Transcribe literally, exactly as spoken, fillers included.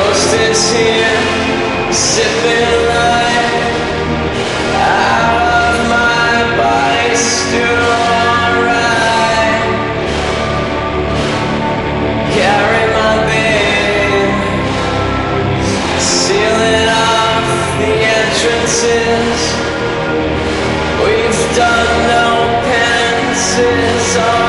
ghost is here, sipping light out of my body, still alright. Carry my babe, sealing off the entrances. We've done no penances.